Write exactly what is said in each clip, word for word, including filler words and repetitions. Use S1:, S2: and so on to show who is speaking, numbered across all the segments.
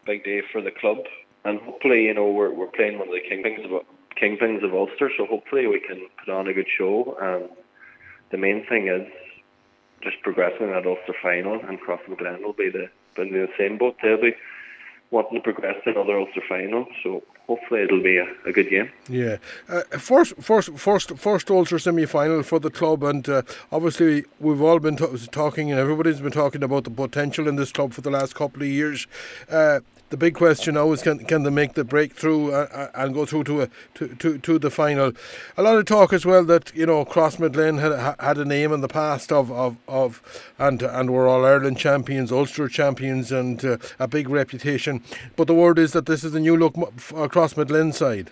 S1: big day for the club, and hopefully, you know, we're we're playing one of the kingpins of kingpins of Ulster, so hopefully we can put on a good show. And the main thing is just progressing at Ulster final, and Crossmaglen will be the be the same boat. They'll be wanting to progress to another Ulster final, so hopefully it'll be a, a good game.
S2: Yeah, uh, first, first, first, first Ulster semi-final for the club, and uh, obviously we've all been t- talking, and everybody's been talking about the potential in this club for the last couple of years. Uh, the big question now is, can can they make the breakthrough uh, and go through to a to, to, to the final? A lot of talk as well that, you know, Crossmaglen had had a name in the past of of, of and and were All Ireland champions, Ulster champions, and uh, a big reputation. But the word is that this is a new look for Crossmaglen side.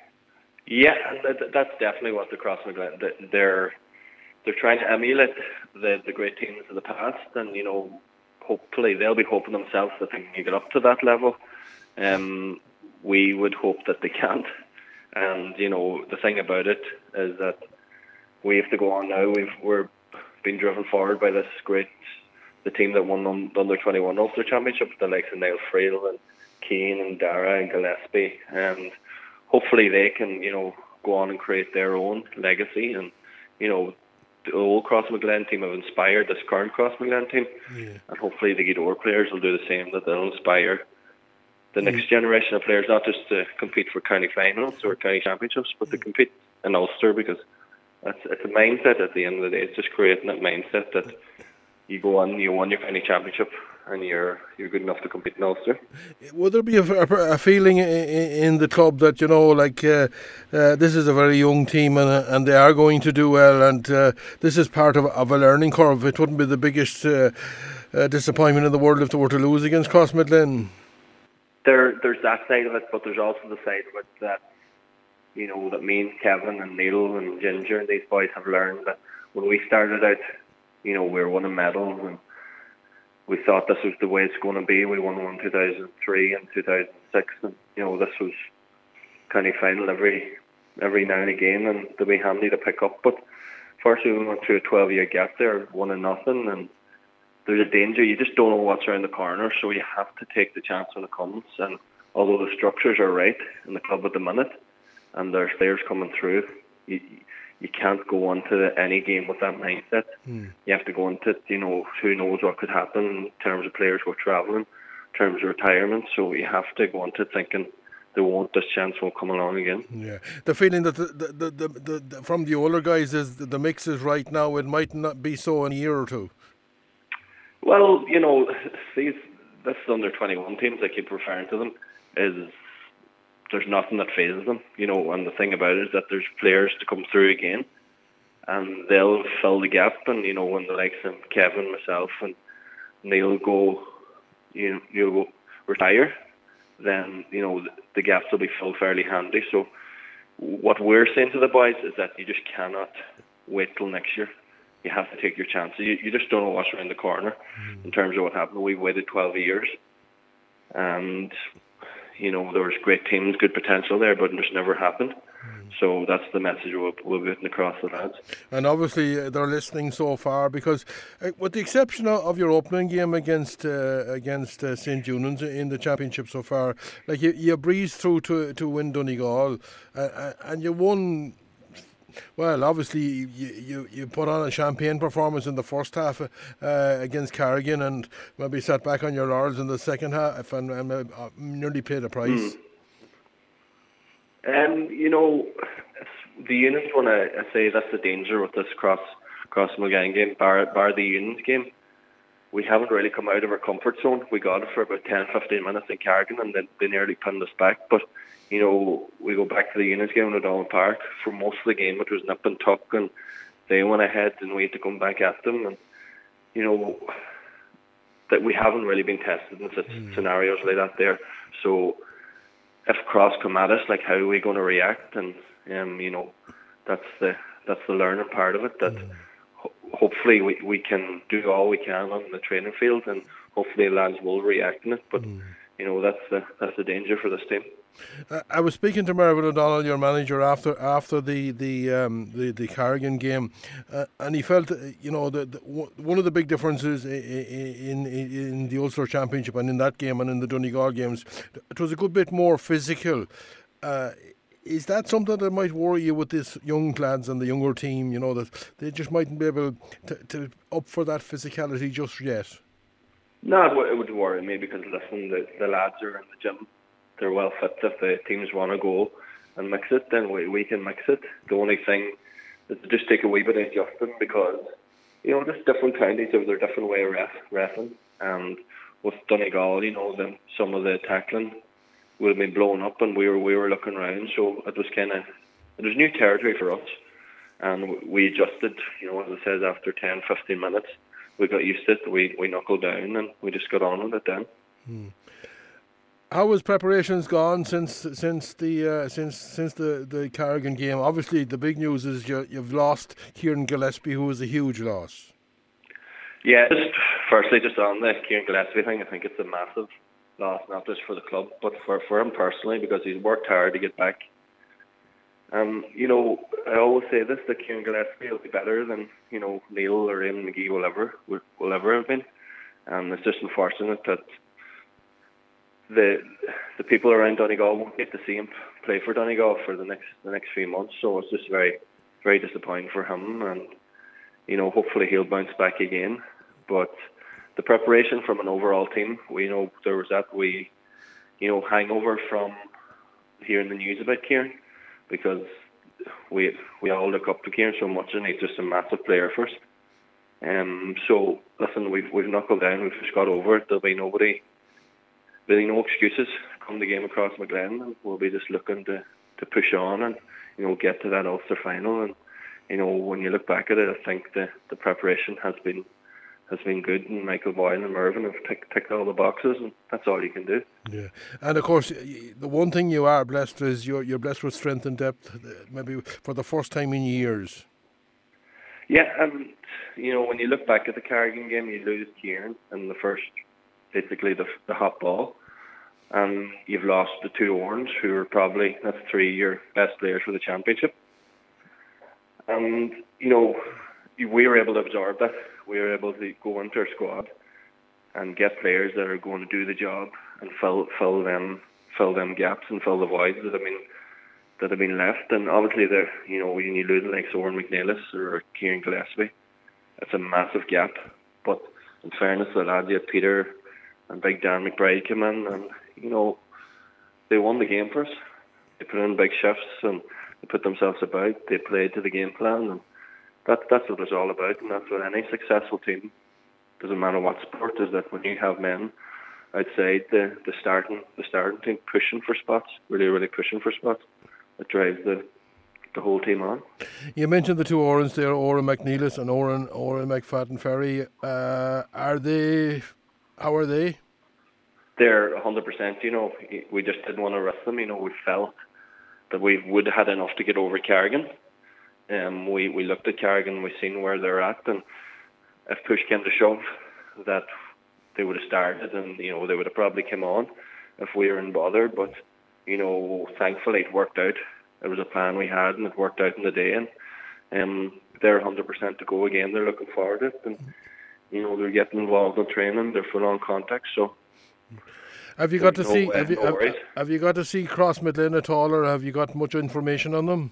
S1: Yeah, and that's definitely what the Crossmaglen, they're they're trying to emulate the the great teams of the past, and you know, hopefully they'll be hoping themselves that they can get up to that level. Um, we would hope that they can't, and you know, the thing about it is that we have to go on now. We've we're being driven forward by this great the team that won the under twenty-one Ulster Championship, the likes of Niall Friel and Keane and Dara and Gillespie, and hopefully they can, you know, go on and create their own legacy. And you know, the old Crossmaglen team have inspired this current Crossmaglen team, yeah. And hopefully the Gweedore players will do the same, that they'll inspire the next mm. generation of players, not just to compete for county finals or county championships, but to compete in Ulster, because that's, it's a mindset at the end of the day. It's just creating that mindset that you go on, you won your county championship, and you're you're good enough to compete in Ulster.
S2: Would there be a, a, a feeling in, in the club that, you know, like uh, uh, this is a very young team, and uh, and they are going to do well, and uh, this is part of, of a learning curve? It wouldn't be the biggest uh, uh, disappointment in the world if they were to lose against Crossmaglen.
S1: There, there's that side of it, but there's also the side of it that, you know, that me and Kevin and Neil and Ginger and these boys have learned that when we started out, you know, we were winning medals, and we thought this was the way it's going to be. We won one in two thousand three and two thousand six, and you know, this was county final every every now and again, and they'd be handy to pick up. But first, we went through a twelve-year gap there, one and nothing, and there's a danger. You just don't know what's around the corner, so you have to take the chance when it comes. And although the structures are right in the club at the minute, and there's players coming through, you, you can't go into any game with that mindset. Mm. You have to go into it, you know, who knows what could happen in terms of players who are travelling, in terms of retirement. So you have to go into it thinking they won't, this chance won't come along again.
S2: Yeah, the feeling that the, the, the, the, the from the older guys is that the mix is right now. It might not be so in a year or two.
S1: Well, you know, these this under twenty-one teams, I keep referring to them, is there's nothing that phases them, you know, and the thing about it is that there's players to come through again, and they'll fill the gap. And you know, when the likes of Kevin, myself, and Neil go, you know, you'll go retire, then you know the, the gaps will be filled fairly handy. So what we're saying to the boys is that you just cannot wait till next year. You have to take your chances. You, you just don't know what's around the corner mm. in terms of what happened. We've waited twelve years, and you know, there was great teams, good potential there, but it just never happened. Mm. So that's the message we'll, we'll be getting across the lads.
S2: And obviously uh, they're listening so far, because uh, with the exception of, of your opening game against uh, against uh, Saint Eunan's in the championship so far, like you, you breezed through to to win Donegal, uh, and you won. Well, obviously you, you you put on a champagne performance in the first half uh, against Carrigan, and maybe sat back on your laurels in the second half, and, and uh, nearly paid a price.
S1: Mm. Um, you know, the Eunan's one, I, I say that's the danger with this cross Crossmaglen game. Bar, bar the Eunan's game, we haven't really come out of our comfort zone. We got it for about ten, fifteen minutes in Carrigan, and then they nearly pinned us back. But you know, we go back to the Eunan's game in O'Donnell Park. For most of the game, it was nip and tuck, and they went ahead, and we had to come back at them. And you know, that we haven't really been tested in such mm. scenarios like that there. So if Cross come at us, like, how are we going to react? And um, you know, that's the that's the learning part of it. That mm. ho- hopefully we we can do all we can on the training field, and hopefully the lads will react in it. But mm. you know that's the that's the danger for this team.
S2: Uh, I was speaking to Mervyn O'Donnell, your manager, after after the the um, the, the Carrigan game, uh, and he felt, uh, you know, that one of the big differences in, in in the Ulster Championship and in that game and in the Donegal games, it was a good bit more physical. Uh, is that something that might worry you with these young lads and the younger team? You know, that they just mightn't be able to, to up for that physicality just yet.
S1: No, it, w- it would worry me because listen, the, the lads are in the gym. They're well fit. If the teams want to go and mix it, then we, we can mix it. The only thing is to just take a wee bit of adjusting because, you know, just different counties have their different way of ref, refing. And with Donegal, you know, then some of the tackling would have been blown up and we were we were looking around. So it was kind of, it was new territory for us. And we adjusted, you know, as I said, after ten, fifteen minutes, we got used to it. We, we knuckled down and we just got on with it then.
S2: Hmm. How has preparations gone since since the uh, since since the, the Carrigan game? Obviously, the big news is you, you've lost Kieran Gillespie, who was a huge loss.
S1: Yeah, just firstly, just on the Kieran Gillespie thing, I think it's a massive loss, not just for the club, but for, for him personally, because he's worked hard to get back. Um, you know, I always say this, that Kieran Gillespie will be better than, you know, Neil or Eamon McGee will ever will, will ever have been. And it's just unfortunate that the the people around Donegal won't get to see him play for Donegal for the next the next few months. So it's just very very disappointing for him, and you know hopefully he'll bounce back again. But the preparation from an overall team, we know there was that we you know hangover from hearing the news about Kieran because we we all look up to Kieran so much, and he's just a massive player for us. Um, so listen, we've we've knuckled down, we've just got over it. There'll be nobody. Really no excuses come the game across Crossmaglen, and we'll be just looking to, to push on and you know get to that Ulster final. And you know when you look back at it, I think the, the preparation has been has been good, and Michael Boyle and Mervyn have ticked, ticked all the boxes, and that's all you can do.
S2: Yeah, and of course the one thing you are blessed is you're you're blessed with strength and depth, maybe for the first time in years.
S1: Yeah, and you know when you look back at the Carrigan game, you lose Kieran in the first. Basically the the hot ball, and you've lost the two Orns, who are probably that's three of your best players for the championship. And you know we were able to absorb that. We were able to go into our squad and get players that are going to do the job and fill fill them fill them gaps and fill the voids that have been that have been left. And obviously, there you know when you lose like Oran McNeilis or Kieran Gillespie, it's a massive gap. But in fairness, the lads, you had Peter and Big Dan McBride came in, and you know they won the game for us. They put in big shifts and they put themselves about. They played to the game plan, and that that's what it's all about. And that's what any successful team, doesn't matter what sport, is that when you have men outside the the starting the starting team pushing for spots, really really pushing for spots, it drives the the whole team on.
S2: You mentioned the two Orans there, Oran McNeilis and Oran Oran McFadden Ferry. Uh, are they? How are they?
S1: They're one hundred percent, you know, we just didn't want to risk them, you know, we felt that we would have had enough to get over Carrigan. Um, we, we looked at Carrigan, we've seen where they're at, and if push came to shove, that they would have started and, you know, they would have probably come on if we were in bother, but, you know, thankfully it worked out. It was a plan we had and it worked out in the day, and um, they're one hundred percent to go again, they're looking forward to it, and you know, they're getting involved in training, they're full on contact, so
S2: have you got to
S1: no,
S2: see
S1: uh,
S2: have you,
S1: no
S2: have, have you got to see Crossmaglen at all, or have you got much information on them?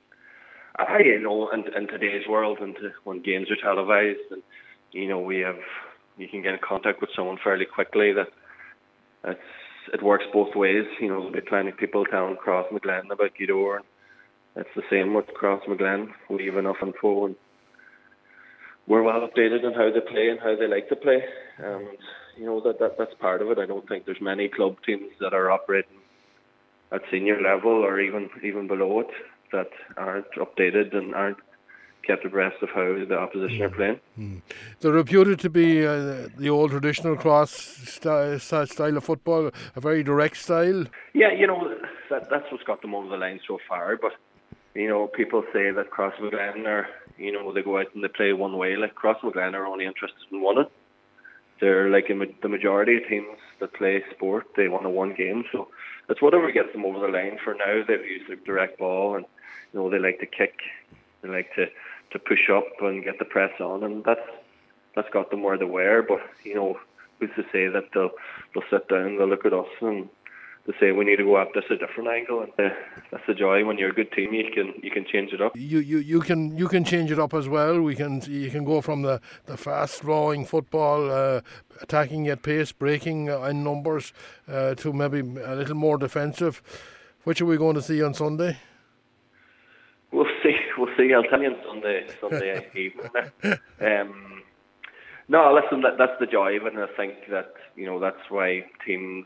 S1: I you know in, in today's world, and when games are televised, and you know we have you can get in contact with someone fairly quickly. That it's it works both ways. You know, there'll be plenty of people telling Crossmaglen about Gweedore, and it's the same with Crossmaglen. We have enough info, and we're well updated on how they play and how they like to play, and you know that, that that's part of it. I don't think there's many club teams that are operating at senior level or even even below it that aren't updated and aren't kept abreast of how the opposition mm. are playing.
S2: Mm. They're reputed to be uh, the old traditional cross style, style of football, a very direct style.
S1: Yeah, you know that that's what's got them over the line so far. But you know, people say that Crossmaglen are, you know, they go out and they play one way. Like Crossmaglen are only interested in winning. they're like in ma- the majority of teams that play sport, they want to win games. So it's whatever gets them over the line. For now, they've used the direct ball, and you know they like to kick, they like to, to push up and get the press on, and that's that's got them where they were. But you know, who's to say that they'll they'll sit down, they'll look at us, and to say we need to go at this a different angle, and uh, that's the joy when you're a good team. You can you can change it up.
S2: You, you, you can you can change it up as well. We can you can go from the, the fast flowing football, uh, attacking at pace, breaking in numbers, uh, to maybe a little more defensive. Which are we going to see on Sunday?
S1: We'll see. We'll see. I'll tell you on Sunday Sunday evening. Um, no, listen. That, that's the joy of it, and I think that you know that's why teams.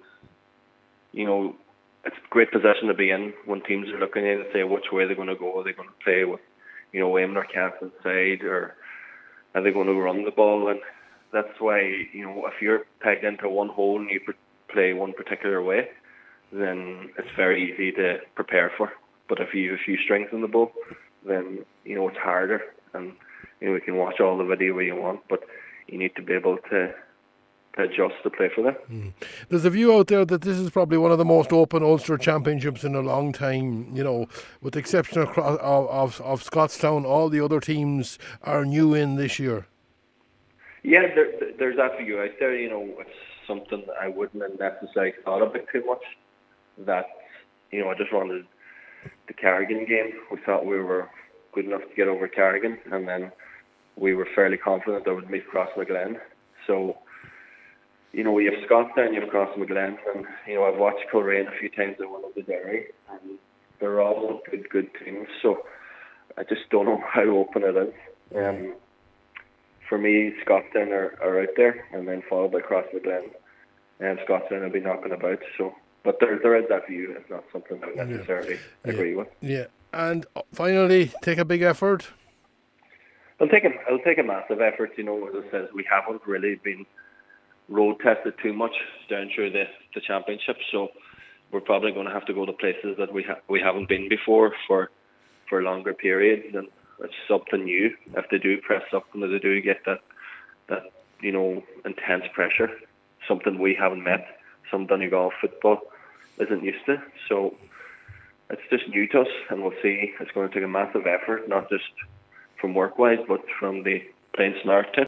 S1: You know, it's a great position to be in when teams are looking at it and say which way they're going to go. Are they going to play with, you know, aiming their cast inside, or are they going to run the ball? And that's why, you know, if you're pegged into one hole and you play one particular way, then it's very easy to prepare for. But if you if you strengthen the ball, then you know it's harder. And you know, you can watch all the video you want, but you need to be able to. Adjust to play for them.
S2: Mm. There's a view out there that this is probably one of the most open Ulster championships in a long time. You know, with the exception of of, of, of Scottstown, all the other teams are new in this year.
S1: Yeah, there, there's that view out there. You know, it's something that I wouldn't have necessarily thought about too much. That you know, I just wanted the Carrigan game. We thought we were good enough to get over Carrigan, and then we were fairly confident that we'd meet Crossmaglen. So. You know, you have Scottstown, you have Crossmaglen, and you know I've watched Coleraine a few times at one of the Derry, and they're all good, good teams. So I just don't know how open it is. Um, for me, Scottstown are, are out there, and then followed by Crossmaglen, and Scottstown will be knocking about. So, but there, there is that view. It's not something I necessarily
S2: yeah.
S1: agree
S2: yeah.
S1: with.
S2: Yeah, and finally, take a big effort.
S1: I'll take a, I'll take a massive effort. You know, as I said, we haven't really been road tested too much down through the, the championship, so we're probably going to have to go to places that we ha- we haven't been before for for longer periods, and it's something new. If they do press up and they do get that that you know intense pressure, something we haven't met, some Donegal football isn't used to. So it's just new to us, and we'll see. It's going to take a massive effort, not just from work wise, but from the playing smart too.